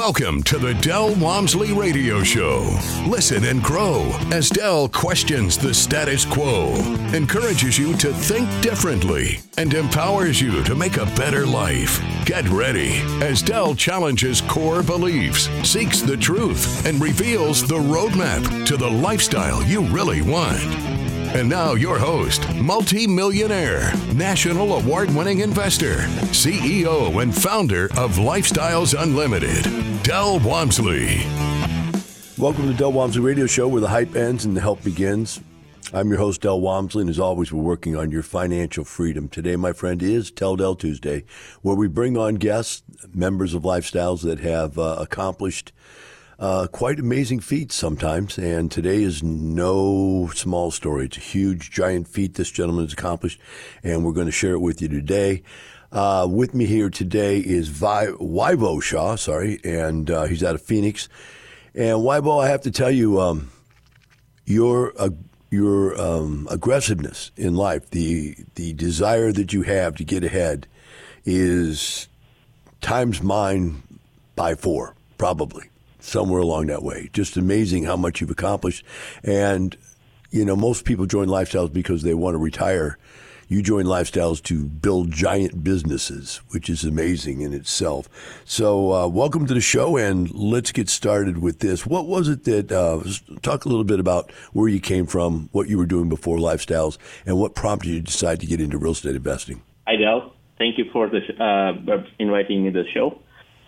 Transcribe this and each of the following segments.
Welcome to the Del Walmsley Radio Show. Listen and grow as Del questions the status quo, encourages you to think differently, and empowers you to make a better life. Get ready as Del challenges core beliefs, seeks the truth, and reveals the roadmap to the lifestyle you really want. And now your host, multi-millionaire, national award-winning investor, CEO and founder of Lifestyles Unlimited, Del Walmsley. Welcome to the Del Walmsley Radio Show, where the hype ends and the help begins. I'm your host, Del Walmsley, and as always, we're working on your financial freedom. Today, my friend, is Tell Del Tuesday, where we bring on guests, members of Lifestyles that have accomplished quite amazing feats sometimes, and today is no small story. It's a huge, giant feat this gentleman has accomplished, and we're going to share it with you today. With me here today is Waibo Shah, and he's out of Phoenix. And Waibo, I have to tell you, your aggressiveness in life, the desire that you have to get ahead, is times mine by 4, probably. Somewhere along that way. Just amazing how much you've accomplished. And, you know, most people join Lifestyles because they want to retire. You join Lifestyles to build giant businesses, which is amazing in itself. So welcome to the show, and let's get started with this. What was it that, talk a little bit about where you came from, what you were doing before Lifestyles, and what prompted you to decide to get into real estate investing? Hi, Del. Thank you for inviting me to the show.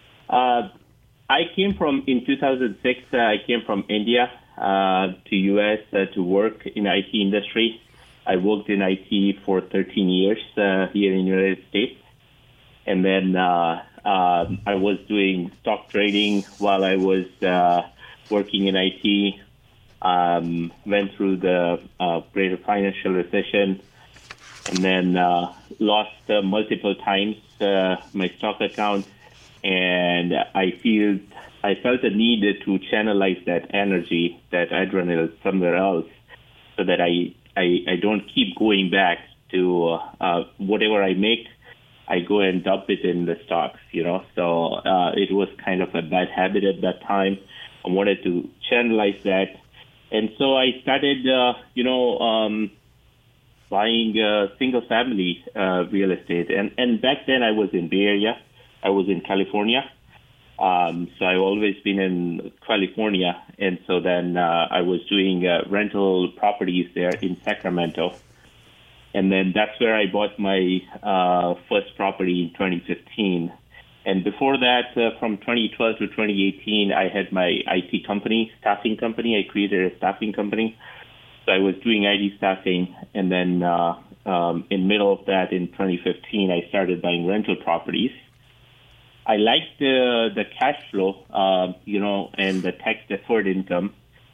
In 2006, I came from India to U.S. To work in the IT industry. I worked in IT for 13 years here in the United States. And then I was doing stock trading while I was working in IT. Went through the greater financial recession, and then lost multiple times my stock account. And I felt a need to channelize that energy, that adrenaline, somewhere else, so that I don't keep going back to whatever I make. I go and dump it in the stocks, you know. So it was kind of a bad habit at that time. I wanted to channelize that, and so I started, buying single-family real estate. And back then I was in Bay Area. I was in California, so I've always been in California, and so then I was doing rental properties there in Sacramento, and then that's where I bought my first property in 2015. And before that, from 2012 to 2018, I had my IT company, staffing company. I created a staffing company, so I was doing IT staffing, and then in middle of that, in 2015, I started buying rental properties. I liked the cash flow, and the tax-deferred income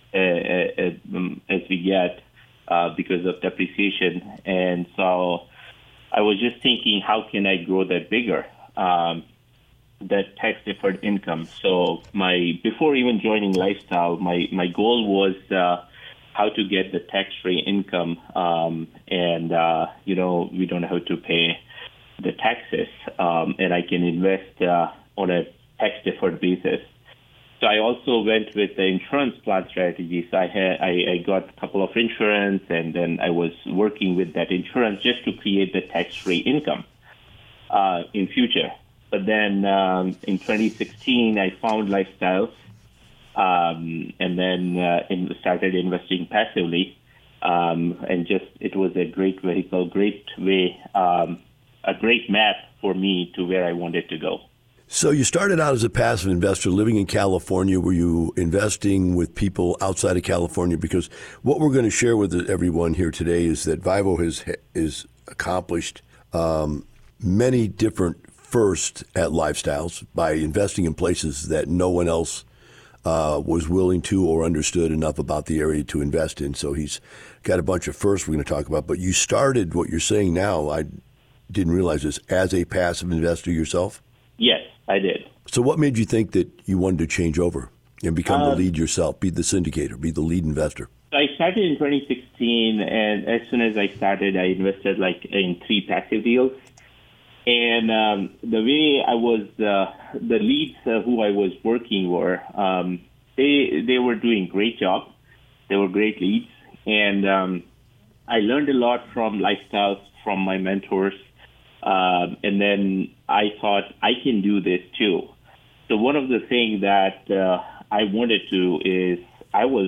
as we get because of depreciation. And so I was just thinking, how can I grow that bigger, that tax-deferred income? So before even joining Lifestyle, my goal was how to get the tax-free income, and we don't have to pay the taxes, and I can invest on a tax-deferred basis. So I also went with the insurance plan strategies. I got a couple of insurance, and then I was working with that insurance just to create the tax-free income in future. But then in 2016, I found Lifestyles, and then started investing passively, and just it was a great vehicle, great way. A great map for me to where I wanted to go. So you started out as a passive investor living in California. Were you investing with people outside of California? Because what we're going to share with everyone here today is that Waibo has accomplished many different firsts at Lifestyles by investing in places that no one else was willing to or understood enough about the area to invest in. So he's got a bunch of firsts we're going to talk about. But you started what you're saying now, I didn't realize this, as a passive investor yourself? Yes, I did. So what made you think that you wanted to change over and become the lead yourself, be the syndicator, be the lead investor? I started in 2016, and as soon as I started, I invested in 3 passive deals. And the way I was, the leads who I was working were, they were doing great job. They were great leads. And I learned a lot from lifestyles, from my mentors. And then I thought I can do this too. So one of the things that I wanted to is I was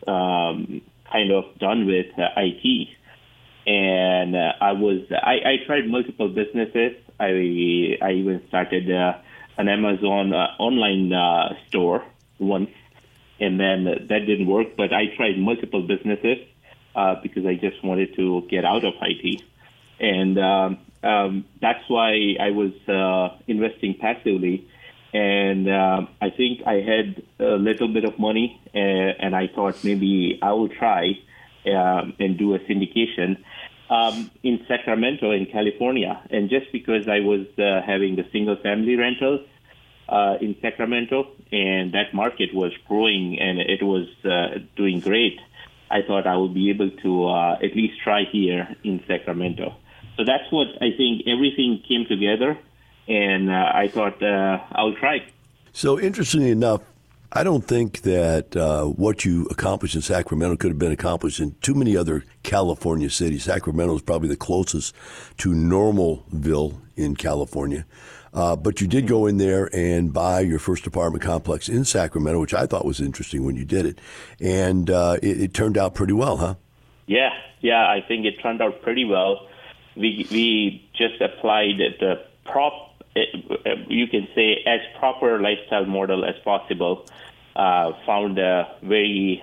kind of done with IT. And I tried multiple businesses. I even started an Amazon online store once, and then that didn't work. But I tried multiple businesses because I just wanted to get out of IT. And that's why I was investing passively. And I think I had a little bit of money, and I thought maybe I will try and do a syndication in Sacramento, in California. And just because I was having the single-family rentals in Sacramento, and that market was growing and it was doing great, I thought I would be able to at least try here in Sacramento. So that's what I think everything came together, and I thought I'll try. So interestingly enough, I don't think that what you accomplished in Sacramento could have been accomplished in too many other California cities. Sacramento is probably the closest to Normalville in California. But you did go in there and buy your first apartment complex in Sacramento, which I thought was interesting when you did it. And it turned out pretty well, huh? Yeah, I think it turned out pretty well. We just applied the you can say as proper lifestyle model as possible. Found a very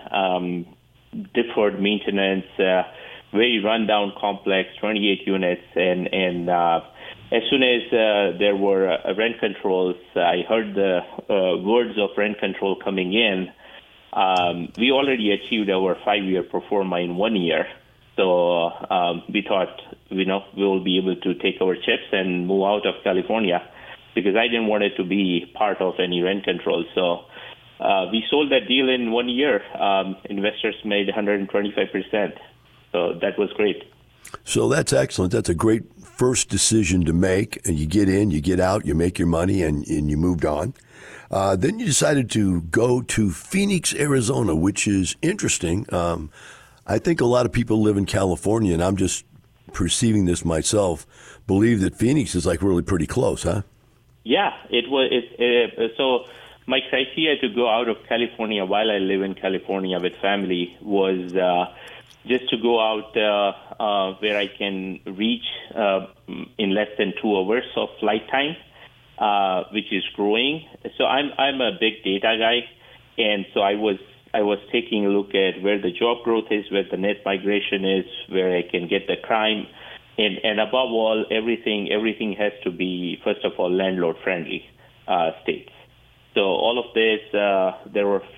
deferred maintenance, very rundown complex, 28 units, and as soon as there were rent controls, I heard the words of rent control coming in. We already achieved our 5-year pro forma in 1 year. So we thought, we will be able to take our chips and move out of California, because I didn't want it to be part of any rent control. So we sold that deal in 1 year. Investors made 125%. So that was great. So that's excellent. That's a great first decision to make. And you get in, you get out, you make your money, and you moved on. Then you decided to go to Phoenix, Arizona, which is interesting. I think a lot of people live in California, and I'm just perceiving this myself, believe that Phoenix is like really pretty close, huh? Yeah, it was. So my criteria to go out of California while I live in California with family was just to go out where I can reach in less than 2 hours of flight time, which is growing. So I'm a big data guy, and so I was taking a look at where the job growth is, where the net migration is, where I can get the crime, and above all, everything has to be, first of all, landlord-friendly states. So all of this, there were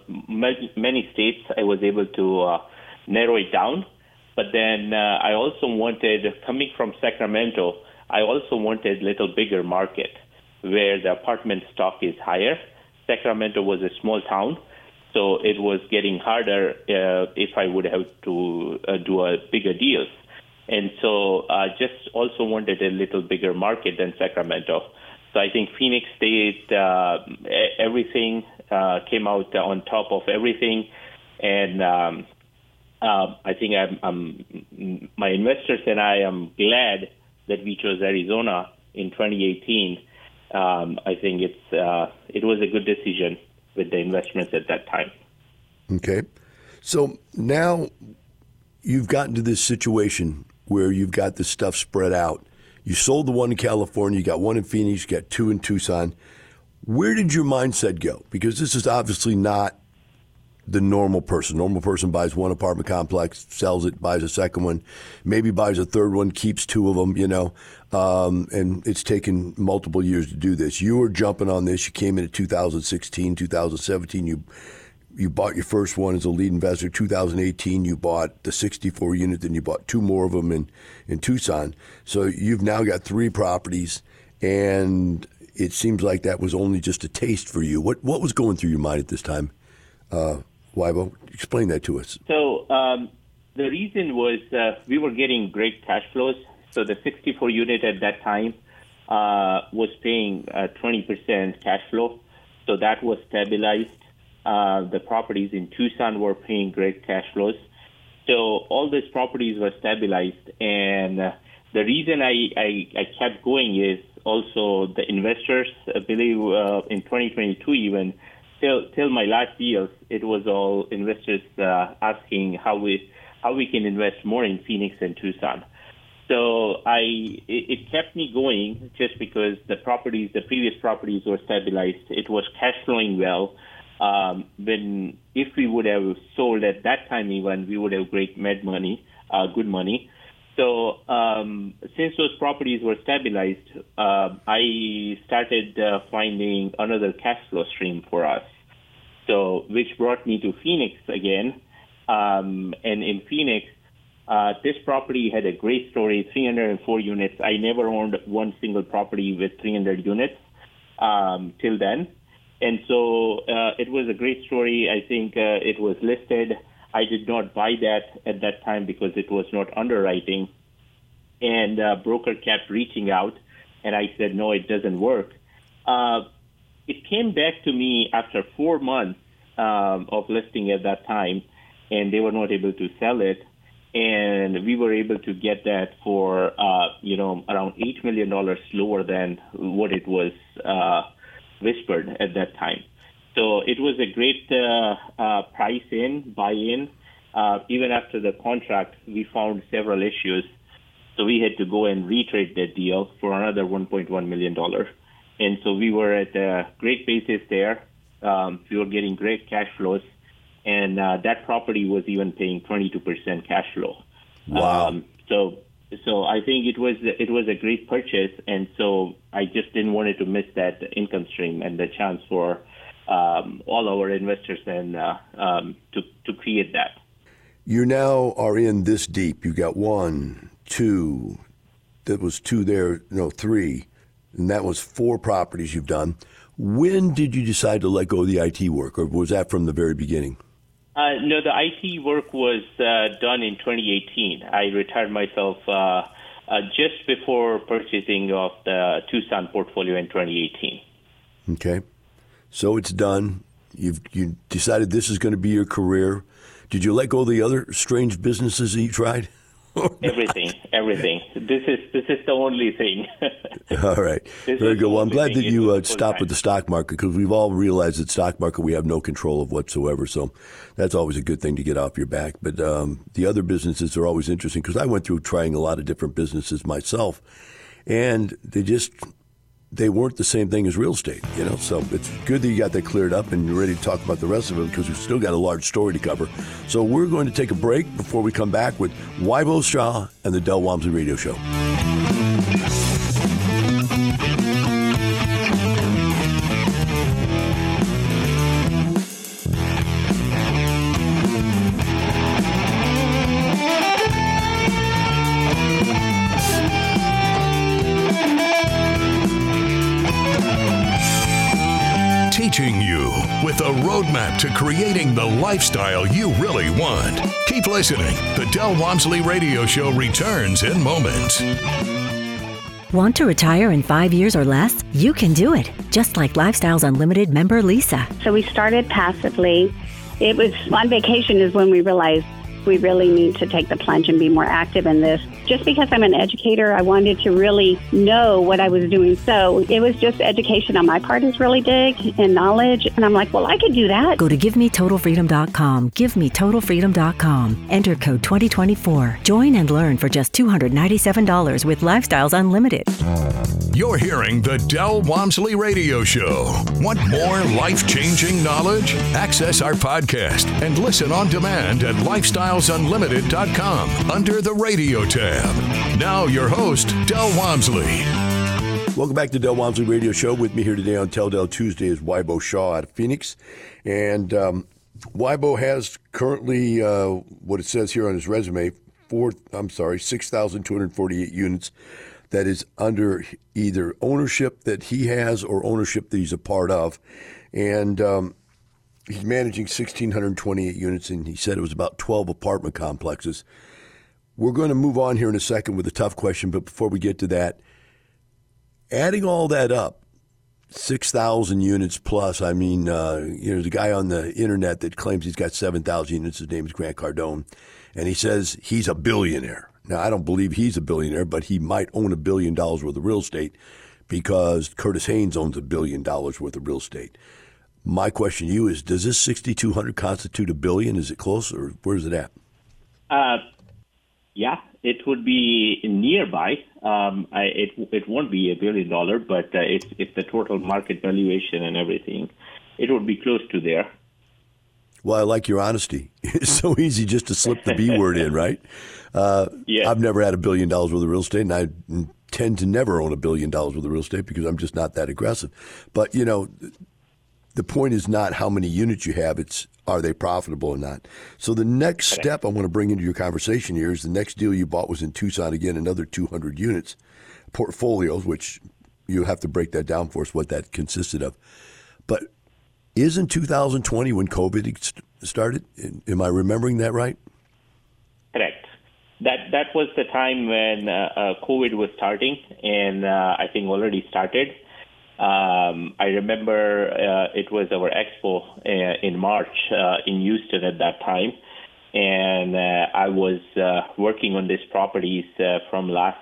many states I was able to narrow it down. But then I also wanted, coming from Sacramento, I also wanted a little bigger market where the apartment stock is higher. Sacramento was a small town, so it was getting harder if I would have to do a bigger deals. And so I just also wanted a little bigger market than Sacramento. So I think Phoenix State, everything came out on top of everything. And I think my investors and I am glad that we chose Arizona in 2018. I think it was a good decision with the investments at that time. Okay. So now you've gotten to this situation where you've got this stuff spread out. You sold the one in California, you got one in Phoenix, you got 2 in Tucson. Where did your mindset go? Because this is obviously not the normal person. Normal person buys one apartment complex, sells it, buys a second one, maybe buys a third one, keeps 2 of them, and it's taken multiple years to do this. You were jumping on this. You came in at 2016, 2017. You bought your first one as a lead investor. 2018, you bought the 64 unit, then you bought 2 more of them in Tucson. So you've now got 3 properties, and it seems like that was only just a taste for you. What was going through your mind at this time? Waibo, explain that to us. So the reason was we were getting great cash flows. So the 64 unit at that time was paying 20% cash flow. So that was stabilized. The properties in Tucson were paying great cash flows. So all these properties were stabilized. And the reason I kept going is also the investors believe in 2022 even, till my last deals, it was all investors asking how we can invest more in Phoenix and Tucson. So it kept me going just because the previous properties were stabilized. It was cash flowing well. If we would have sold at that time even, we would have made money, good money. So since those properties were stabilized, I started finding another cash flow stream for us. So which brought me to Phoenix again. And in Phoenix, this property had a great story, 304 units. I never owned one single property with 300 units till then. And so it was a great story. I think it was listed. I did not buy that at that time because it was not underwriting. And broker kept reaching out, and I said, no, it doesn't work. It came back to me after 4 months of listing at that time, and they were not able to sell it. And we were able to get that for, around $8 million lower than what it was whispered at that time. So it was a great buy-in. Even after the contract, we found several issues. So we had to go and retrade that deal for another $1.1 million. And so we were at a great basis there. We were getting great cash flows. And that property was even paying 22% cash flow. Wow. So I think it was a great purchase, and so I just didn't want to miss that income stream and the chance for all our investors and to create that. You now are in this deep. You got 1, 2. That was 2 there. No, 3, and that was 4 properties you've done. When did you decide to let go of the IT work, or was that from the very beginning? No, the IT work was done in 2018. I retired myself just before purchasing of the Tucson portfolio in 2018. Okay. So it's done. You decided this is going to be your career. Did you let go of the other strange businesses that you tried? Everything. This is the only thing. All right. Very good. Well, I'm glad that you stopped with the stock market, because we've all realized that stock market we have no control of whatsoever. So that's always a good thing to get off your back. But the other businesses are always interesting, because I went through trying a lot of different businesses myself, and they weren't the same thing as real estate, So it's good that you got that cleared up and you're ready to talk about the rest of it, because we've still got a large story to cover. So we're going to take a break before we come back with Waibo Shah and the Del Walmsley Radio Show. Teaching you with a roadmap to creating the lifestyle you really want. Keep listening. The Del Walmsley Radio Show returns in moments. Want to retire in 5 years or less? You can do it, just like Lifestyles Unlimited member Lisa. So we started passively. It was on vacation is when we realized we really need to take the plunge and be more active in this. Just because I'm an educator, I wanted to really know what I was doing. So it was just education on my part is really big, and knowledge. And I'm like, well, I could do that. Go to GiveMeTotalFreedom.com. GiveMeTotalFreedom.com. Enter code 2024. Join and learn for just $297 with Lifestyles Unlimited. You're hearing the Del Walmsley Radio Show. Want more life-changing knowledge? Access our podcast and listen on demand at LifestylesUnlimited.com under the radio tab. Now your host, Del Walmsley. Welcome back to Del Walmsley Radio Show. With me here today on Tell Del Tuesday is Waibo Shah out of Phoenix. And Waibo has currently, what it says here on his resume, 6,248 units that is under either ownership that he has or ownership that he's a part of. And he's managing 1,628 units, and he said it was about 12 apartment complexes. We're going to move on here in a second with a tough question, but before we get to that, Adding all that up, 6,000 units plus. I mean, there's a guy on the internet that claims he's got 7,000 units. His name is Grant Cardone, and he says he's a billionaire. Now, I don't believe he's a billionaire, but he might own $1 billion worth of real estate because Curtis Haynes owns $1 billion worth of real estate. My question to you is, does this 6,200 constitute $1 billion? Is it close, or where's it at? Yeah, it would be nearby. It won't be $1 billion, but it's the total market valuation and everything. It would be close to there. Well, I like your honesty. It's so easy just to slip the B word in, right? Yeah. I've never had $1 billion worth of real estate, and I tend to never own $1 billion worth of real estate because I'm just not that aggressive. But, the point is not how many units you have, it's are they profitable or not. So the next step I want to bring into your conversation here is the next deal you bought was in Tucson, again, another 200 units, portfolios, which you have to break that down for us, what that consisted of. But isn't 2020 when COVID started? Am I remembering that right? Correct. That was the time when COVID was starting, and I think already started. I remember it was our expo in March in Houston at that time, and I was working on these properties from last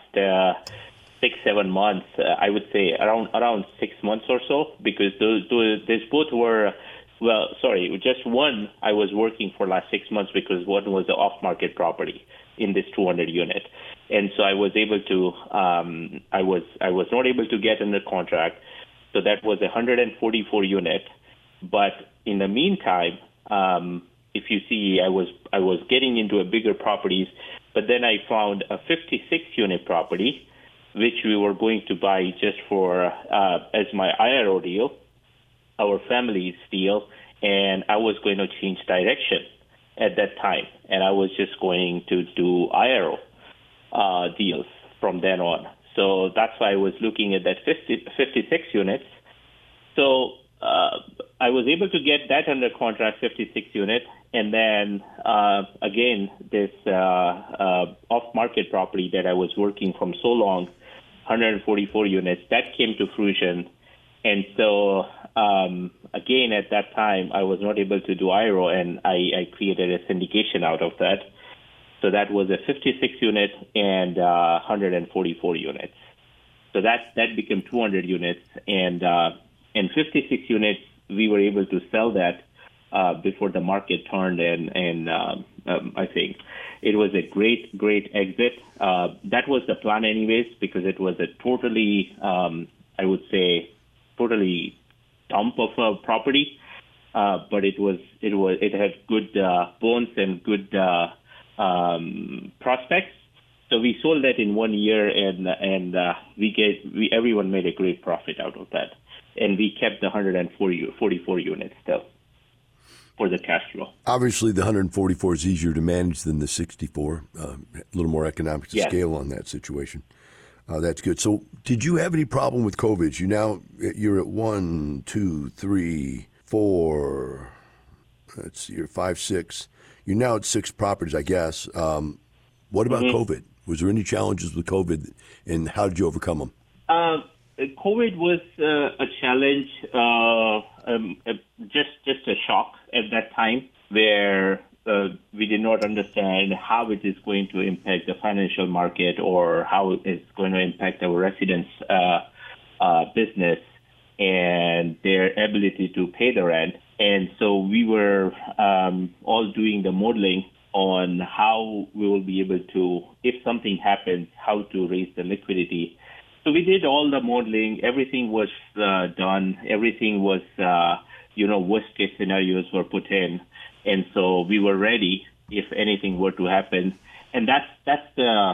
6-7 months. I would say around 6 months or so, because these both were, just one I was working for last 6 months because one was an off-market property in this 200 unit, and so I was able to I was not able to get under contract. So that was 144 unit. But in the meantime, if you see, I was getting into a bigger properties, but then I found a 56 unit property, which we were going to buy just for as my IRO deal, our family's deal, and I was going to change direction at that time, and I was just going to do IRO deals from then on. So that's why I was looking at that 56 units. So I was able to get that under contract, 56 units. And then, again, this off-market property that I was working from so long, 144 units, that came to fruition. And so, again, at that time, I was not able to do IRO, and I created a syndication out of that. So that was a 56 unit and 144 units. So that became 200 units, and 56 units, we were able to sell that before the market turned, and I think it was a great exit. That was the plan anyways, because it was a totally, I would say, totally dump of a property, but it had good bones and good prospects. So we sold that in 1 year, and everyone made a great profit out of that, and we kept the 144 units still for the cash flow. Obviously, the 144 is easier to manage than the 64. A little more economic to scale on that situation. That's good. So, did you have any problem with COVID? You're at 1, 2, 3, 4. Let's see, you're 5, 6. You're now at 6 properties, I guess. What about COVID? Was there any challenges with COVID, and how did you overcome them? COVID was a challenge, just a shock at that time, where we did not understand how it is going to impact the financial market or how it's going to impact our residents' business and their ability to pay the rent. And so we were all doing the modeling on how we will be able to, if something happens, how to raise the liquidity. So we did all the modeling. Everything was done. Everything was, worst case scenarios were put in. And so we were ready if anything were to happen. And that's the,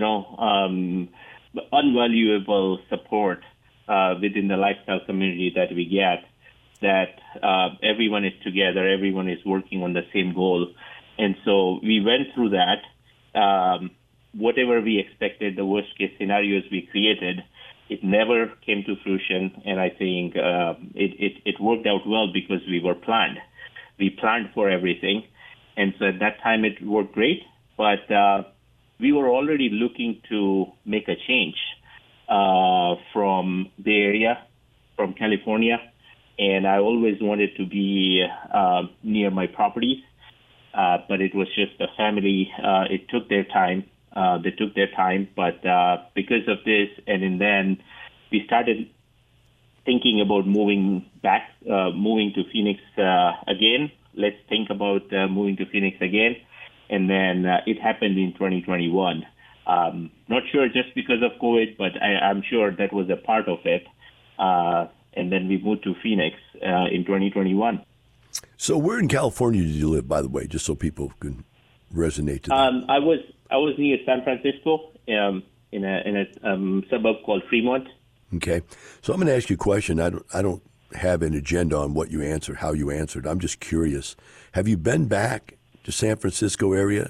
unvaluable support within the lifestyle community that we get, that everyone is together, everyone is working on the same goal. And so we went through that. Whatever we expected, the worst case scenarios we created, it never came to fruition. And I think it worked out well because we were planned. We planned for everything. And so at that time it worked great. But we were already looking to make a change from Bay Area, from California, and I always wanted to be near my properties, but it was just the family. It took their time. They took their time, but because of this, and then we started thinking about moving to Phoenix again. Let's think about moving to Phoenix again. And then it happened in 2021. Not sure just because of COVID, but I'm sure that was a part of it. And then we moved to Phoenix in 2021. So where in California did you live, by the way, just so people can resonate to that? I was near San Francisco in a suburb called Fremont. Okay. So I'm going to ask you a question. I don't have an agenda on what you answered, how you answered. I'm just curious. Have you been back to San Francisco area?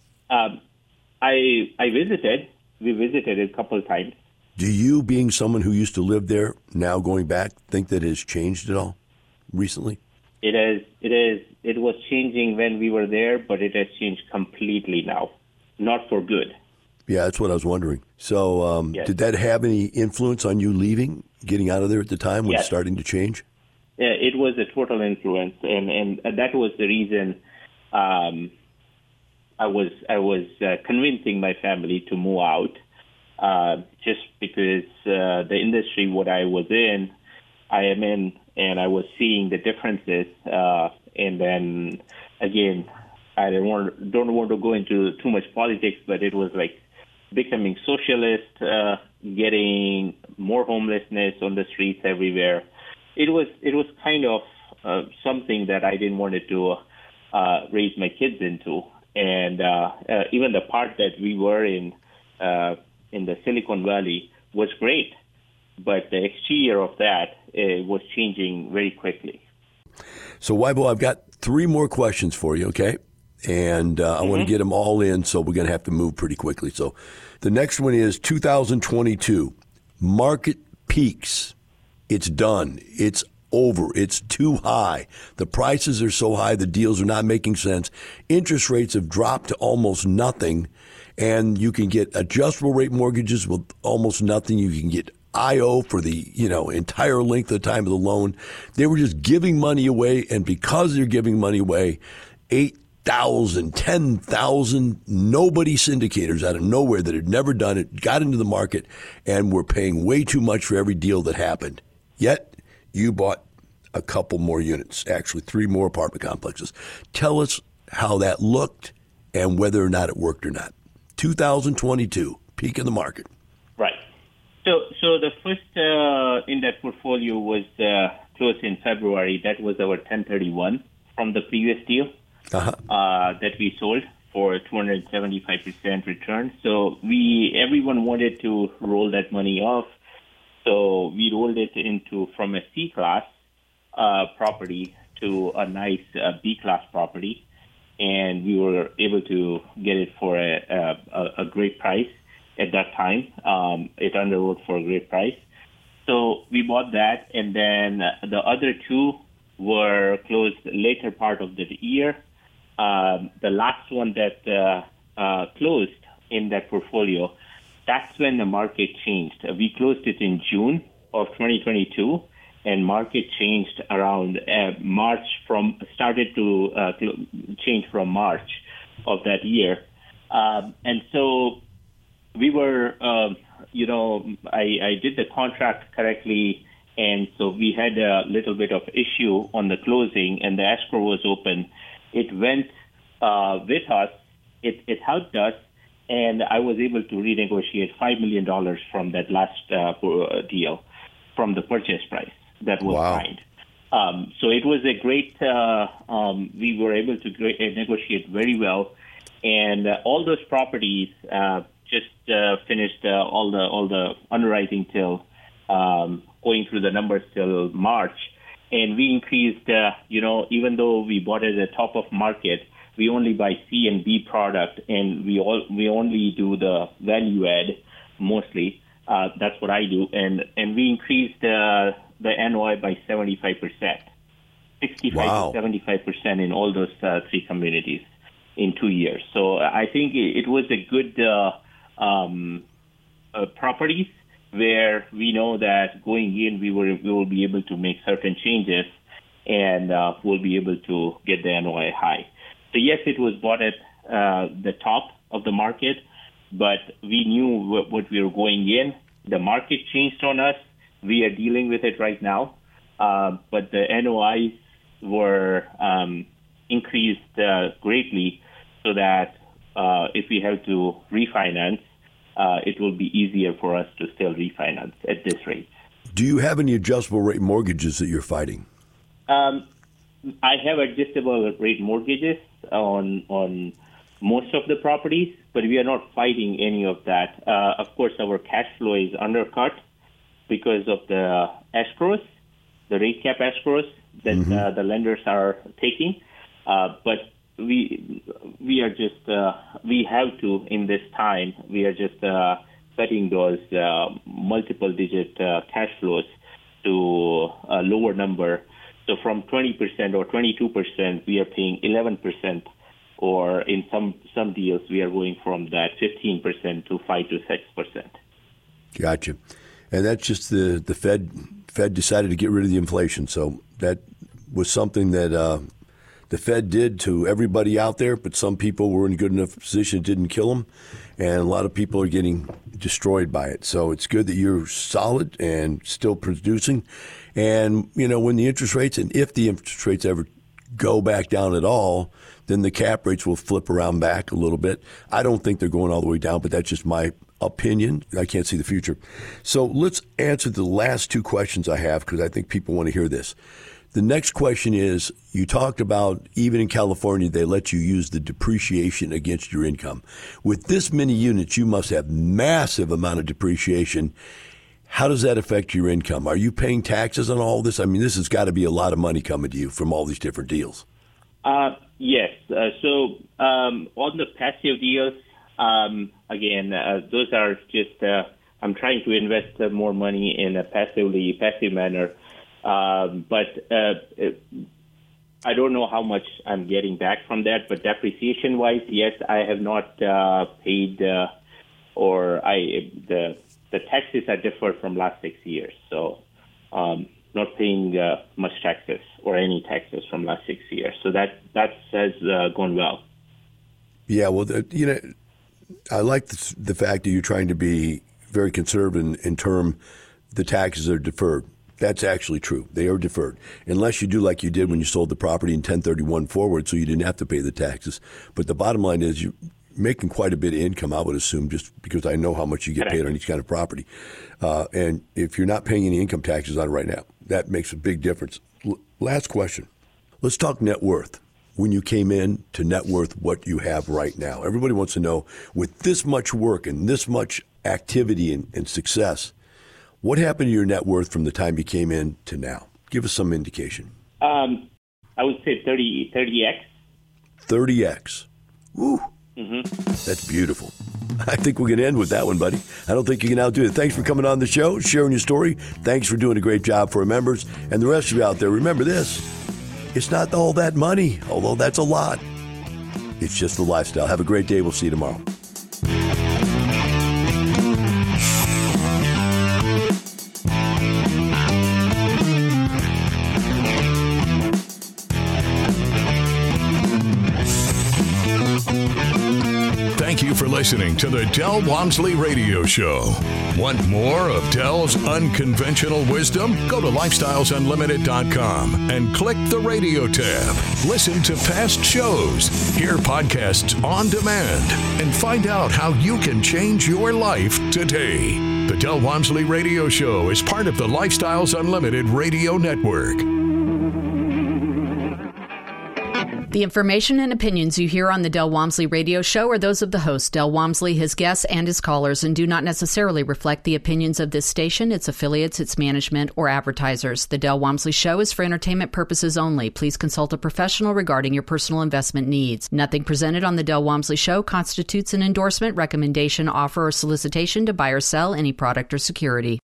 I visited. We visited a couple of times. Do you, being someone who used to live there, now going back, think that it has changed at all recently? It was changing when we were there, but it has changed completely now. Not for good. Yeah, that's what I was wondering. So yes. Did that have any influence on you leaving, getting out of there at the time when yes. it's starting to change? Yeah, it was a total influence, and that was the reason I was convincing my family to move out, just because the industry what I am in, and I was seeing the differences, and then again, I don't want to go into too much politics, but it was like becoming socialist, getting more homelessness on the streets everywhere. It was kind of something that I didn't want to raise my kids into, and even the part that we were in the Silicon Valley was great, but the exterior of that was changing very quickly. So, Waibo, I've got 3 more questions for you, okay? And I want to get them all in, so we're going to have to move pretty quickly. So the next one is 2022. Market peaks. It's done. It's over. It's too high. The prices are so high, the deals are not making sense. Interest rates have dropped to almost nothing, and you can get adjustable rate mortgages with almost nothing. You can get IO for the entire length of the time of the loan. They were just giving money away, and because they're giving money away, 8,000, 10,000 nobody syndicators out of nowhere that had never done it got into the market and were paying way too much for every deal that happened. Yet you bought a couple more units, actually 3 more apartment complexes. Tell us how that looked and whether or not it worked or not. 2022, peak in the market. Right. So the first in that portfolio was closed in February. That was our 1031 from the previous deal that we sold for 275% return. So everyone wanted to roll that money off. So we rolled it from a C-class property to a nice B-class property, and we were able to get it for a great price at that time. It underwrote for a great price. So we bought that, and then the other 2 were closed later part of the year. The last one that closed in that portfolio, that's when the market changed. We closed it in June of 2022, and market changed around March started to change from March of that year. And so we were, I did the contract correctly, and so we had a little bit of issue on the closing, and the escrow was open. It went with us. It helped us, and I was able to renegotiate $5 million from that last deal, from the purchase price that was signed. So it was a great. We were able to negotiate very well, and all those properties just finished all the underwriting till going through the numbers till March, and we increased. Even though we bought it at the top of market, we only buy C and B product, and we only do the value add mostly. That's what I do, and we increased the NOI by 75%, 65 to 75% in all those 3 communities in 2 years. So I think it was a good properties, where we know that going in we will be able to make certain changes and we'll be able to get the NOI high. So yes, it was bought at the top of the market, but we knew what we were going in. The market changed on us. We are dealing with it right now, but the NOIs were increased greatly so that if we have to refinance, it will be easier for us to still refinance at this rate. Do you have any adjustable rate mortgages that you're fighting? I have adjustable rate mortgages on most of the properties, but we are not fighting any of that. Of course, our cash flow is undercut because of the escrows, the rate cap escrows that the lenders are taking. But we are just we have to in this time. We are just setting those multiple digit cash flows to a lower number. So from 20% or 22%, we are paying 11%, or in some deals, we are going from that 15% to 5 to 6%. Gotcha. And that's just the Fed decided to get rid of the inflation. So that was something that the Fed did to everybody out there, but some people were in a good enough position it didn't kill them, and a lot of people are getting destroyed by it. So it's good that you're solid and still producing. And, when the interest rates, and if the interest rates ever go back down at all, then the cap rates will flip around back a little bit. I don't think they're going all the way down, but that's just my opinion. I can't see the future. So let's answer the last two questions I have, because I think people want to hear this. The next question is, you talked about even in California, they let you use the depreciation against your income. With this many units, you must have massive amount of depreciation. How does that affect your income? Are you paying taxes on all this? I mean, this has got to be a lot of money coming to you from all these different deals. Yes. So on the passive deals, again, those are just, I'm trying to invest more money in a passive manner. But I don't know how much I'm getting back from that. But depreciation-wise, yes, I have not paid, the taxes are different from last 6 years. So not paying much taxes or any taxes from last 6 years. So that has gone well. Yeah, well, I like the fact that you're trying to be very conservative in term the taxes are deferred. That's actually true. They are deferred. Unless you do like you did when you sold the property in 1031 forward, so you didn't have to pay the taxes. But the bottom line is you're making quite a bit of income, I would assume, just because I know how much you get paid on each kind of property. And if you're not paying any income taxes on it right now, that makes a big difference. Last question. Let's talk net worth. When you came in to net worth, what you have right now. Everybody wants to know, with this much work and this much activity and success, what happened to your net worth from the time you came in to now? Give us some indication. I would say 30x. 30x. Woo. Mm-hmm. That's beautiful. I think we're going to end with that one, buddy. I don't think you can outdo it. Thanks for coming on the show, sharing your story. Thanks for doing a great job for our members. And the rest of you out there, remember this. It's not all that money, although that's a lot. It's just the lifestyle. Have a great day. We'll see you tomorrow. Thank you for listening to the Del Walmsley Radio Show. Want more of Del's unconventional wisdom? Go to lifestylesunlimited.com and click the radio tab. Listen to past shows, hear podcasts on demand, and find out how you can change your life today. The Del Walmsley Radio Show is part of the Lifestyles Unlimited Radio Network. The information and opinions you hear on the Del Walmsley Radio Show are those of the host, Del Walmsley, his guests, and his callers, and do not necessarily reflect the opinions of this station, its affiliates, its management, or advertisers. The Del Walmsley Show is for entertainment purposes only. Please consult a professional regarding your personal investment needs. Nothing presented on the Del Walmsley Show constitutes an endorsement, recommendation, offer, or solicitation to buy or sell any product or security.